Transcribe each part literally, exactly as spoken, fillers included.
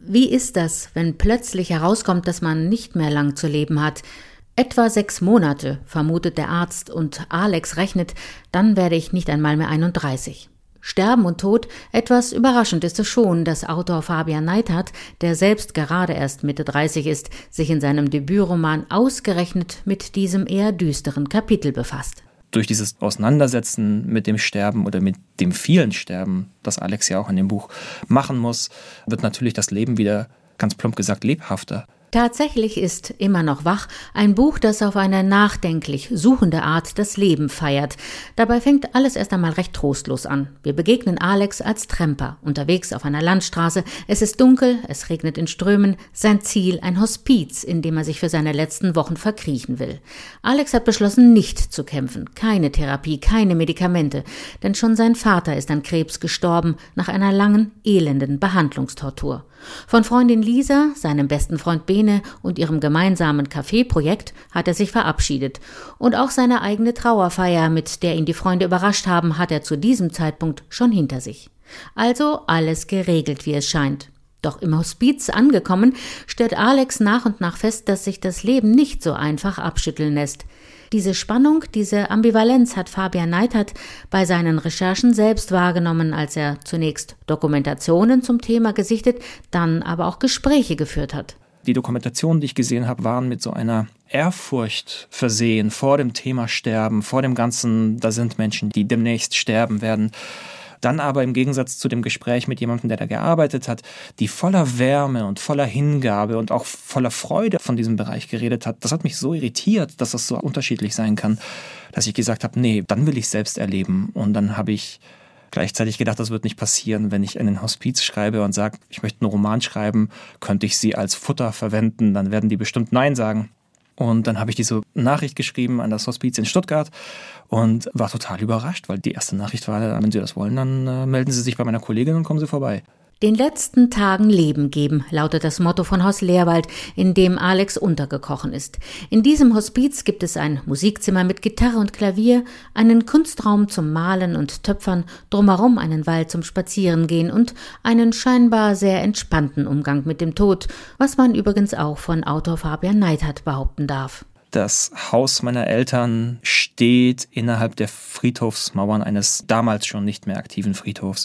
Wie ist das, wenn plötzlich herauskommt, dass man nicht mehr lang zu leben hat? Etwa sechs Monate, vermutet der Arzt, und Alex rechnet, dann werde ich nicht einmal mehr einunddreißig. Sterben und Tod, etwas überraschend ist es schon, dass Autor Fabian Neidhardt, der selbst gerade erst Mitte dreißig ist, sich in seinem Debütroman ausgerechnet mit diesem eher düsteren Kapitel befasst. Durch dieses Auseinandersetzen mit dem Sterben oder mit dem vielen Sterben, das Alex ja auch in dem Buch machen muss, wird natürlich das Leben wieder, ganz plump gesagt, lebhafter. Tatsächlich ist Immer noch wach ein Buch, das auf eine nachdenklich suchende Art das Leben feiert. Dabei fängt alles erst einmal recht trostlos an. Wir begegnen Alex als Tramper, unterwegs auf einer Landstraße. Es ist dunkel, es regnet in Strömen. Sein Ziel ein Hospiz, in dem er sich für seine letzten Wochen verkriechen will. Alex hat beschlossen, nicht zu kämpfen. Keine Therapie, keine Medikamente. Denn schon sein Vater ist an Krebs gestorben, nach einer langen, elenden Behandlungstortur. Von Freundin Lisa, seinem besten Freund Bene und ihrem gemeinsamen Kaffeeprojekt hat er sich verabschiedet. Und auch seine eigene Trauerfeier, mit der ihn die Freunde überrascht haben, hat er zu diesem Zeitpunkt schon hinter sich. Also alles geregelt, wie es scheint. Doch im Hospiz angekommen, stellt Alex nach und nach fest, dass sich das Leben nicht so einfach abschütteln lässt. Diese Spannung, diese Ambivalenz hat Fabian Neidhardt bei seinen Recherchen selbst wahrgenommen, als er zunächst Dokumentationen zum Thema gesichtet, dann aber auch Gespräche geführt hat. Die Dokumentationen, die ich gesehen habe, waren mit so einer Ehrfurcht versehen vor dem Thema Sterben, vor dem Ganzen, da sind Menschen, die demnächst sterben werden. Dann aber im Gegensatz zu dem Gespräch mit jemandem, der da gearbeitet hat, die voller Wärme und voller Hingabe und auch voller Freude von diesem Bereich geredet hat. Das hat mich so irritiert, dass das so unterschiedlich sein kann, dass ich gesagt habe, nee, dann will ich selbst erleben. Und dann habe ich gleichzeitig gedacht, das wird nicht passieren, wenn ich in den Hospiz schreibe und sage, ich möchte einen Roman schreiben, könnte ich sie als Futter verwenden, dann werden die bestimmt Nein sagen. Und dann habe ich diese Nachricht geschrieben an das Hospiz in Stuttgart und war total überrascht, weil die erste Nachricht war, wenn Sie das wollen, dann äh, melden Sie sich bei meiner Kollegin und kommen Sie vorbei. Den letzten Tagen Leben geben, lautet das Motto von Haus Leerwald, in dem Alex untergekochen ist. In diesem Hospiz gibt es ein Musikzimmer mit Gitarre und Klavier, einen Kunstraum zum Malen und Töpfern, drumherum einen Wald zum Spazierengehen und einen scheinbar sehr entspannten Umgang mit dem Tod, was man übrigens auch von Autor Fabian Neidhardt behaupten darf. Das Haus meiner Eltern steht innerhalb der Friedhofsmauern eines damals schon nicht mehr aktiven Friedhofs.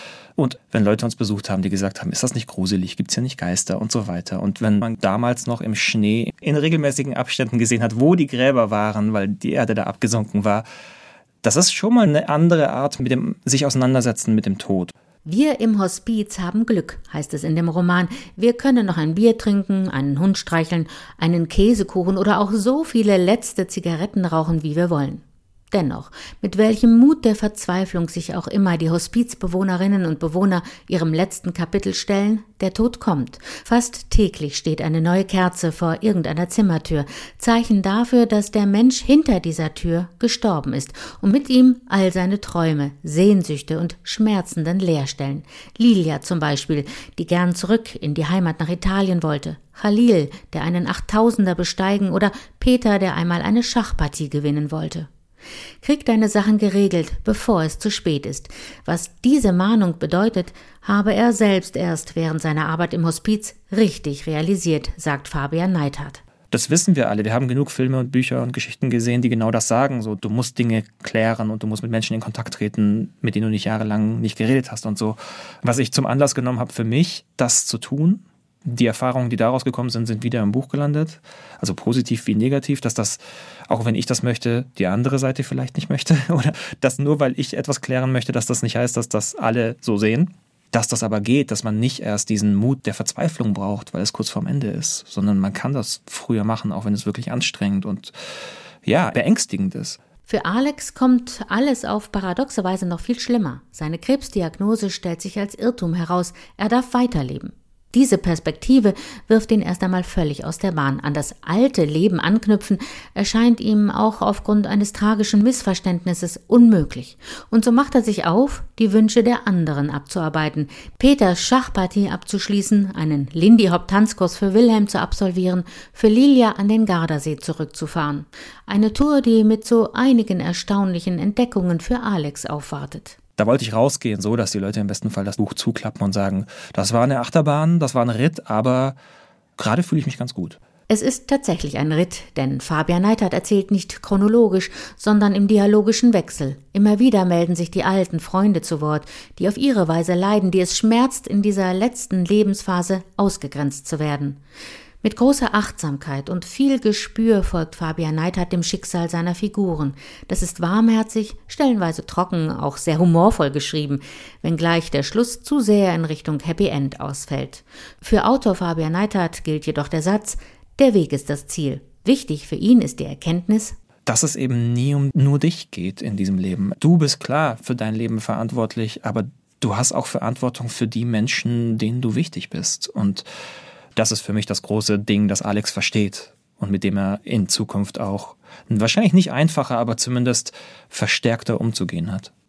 Und wenn Leute uns besucht haben, die gesagt haben, ist das nicht gruselig, gibt's hier nicht Geister und so weiter. Und wenn man damals noch im Schnee in regelmäßigen Abständen gesehen hat, wo die Gräber waren, weil die Erde da abgesunken war, das ist schon mal eine andere Art mit dem sich auseinandersetzen mit dem Tod. Wir im Hospiz haben Glück, heißt es in dem Roman. Wir können noch ein Bier trinken, einen Hund streicheln, einen Käsekuchen oder auch so viele letzte Zigaretten rauchen, wie wir wollen. Dennoch, mit welchem Mut der Verzweiflung sich auch immer die Hospizbewohnerinnen und Bewohner ihrem letzten Kapitel stellen, der Tod kommt. Fast täglich steht eine neue Kerze vor irgendeiner Zimmertür, Zeichen dafür, dass der Mensch hinter dieser Tür gestorben ist und mit ihm all seine Träume, Sehnsüchte und schmerzenden Leerstellen. Lilia zum Beispiel, die gern zurück in die Heimat nach Italien wollte. Khalil, der einen Achttausender besteigen oder Peter, der einmal eine Schachpartie gewinnen wollte. Krieg deine Sachen geregelt, bevor es zu spät ist. Was diese Mahnung bedeutet, habe er selbst erst während seiner Arbeit im Hospiz richtig realisiert, sagt Fabian Neidhardt. Das wissen wir alle. Wir haben genug Filme und Bücher und Geschichten gesehen, die genau das sagen. So, du musst Dinge klären und du musst mit Menschen in Kontakt treten, mit denen du nicht jahrelang nicht geredet hast und so. Was ich zum Anlass genommen habe für mich, das zu tun. Die Erfahrungen, die daraus gekommen sind, sind wieder im Buch gelandet. Also positiv wie negativ, dass das, auch wenn ich das möchte, die andere Seite vielleicht nicht möchte. Oder dass nur weil ich etwas klären möchte, dass das nicht heißt, dass das alle so sehen. Dass das aber geht, dass man nicht erst diesen Mut der Verzweiflung braucht, weil es kurz vorm Ende ist, sondern man kann das früher machen, auch wenn es wirklich anstrengend und ja, beängstigend ist. Für Alex kommt alles auf paradoxe Weise noch viel schlimmer. Seine Krebsdiagnose stellt sich als Irrtum heraus. Er darf weiterleben. Diese Perspektive wirft ihn erst einmal völlig aus der Bahn. An das alte Leben anknüpfen erscheint ihm auch aufgrund eines tragischen Missverständnisses unmöglich. Und so macht er sich auf, die Wünsche der anderen abzuarbeiten. Peters Schachpartie abzuschließen, einen Lindy-Hop-Tanzkurs für Wilhelm zu absolvieren, für Lilia an den Gardasee zurückzufahren. Eine Tour, die mit so einigen erstaunlichen Entdeckungen für Alex aufwartet. Da wollte ich rausgehen, so dass die Leute im besten Fall das Buch zuklappen und sagen, das war eine Achterbahn, das war ein Ritt, aber gerade fühle ich mich ganz gut. Es ist tatsächlich ein Ritt, denn Fabian Neithardt erzählt nicht chronologisch, sondern im dialogischen Wechsel. Immer wieder melden sich die alten Freunde zu Wort, die auf ihre Weise leiden, die es schmerzt, in dieser letzten Lebensphase ausgegrenzt zu werden. Mit großer Achtsamkeit und viel Gespür folgt Fabian Neithardt dem Schicksal seiner Figuren. Das ist warmherzig, stellenweise trocken, auch sehr humorvoll geschrieben, wenngleich der Schluss zu sehr in Richtung Happy End ausfällt. Für Autor Fabian Neithardt gilt jedoch der Satz: Der Weg ist das Ziel. Wichtig für ihn ist die Erkenntnis, dass es eben nie um nur dich geht in diesem Leben. Du bist klar für dein Leben verantwortlich, aber du hast auch Verantwortung für die Menschen, denen du wichtig bist. Und das ist für mich das große Ding, das Alex versteht und mit dem er in Zukunft auch wahrscheinlich nicht einfacher, aber zumindest verstärkter umzugehen hat.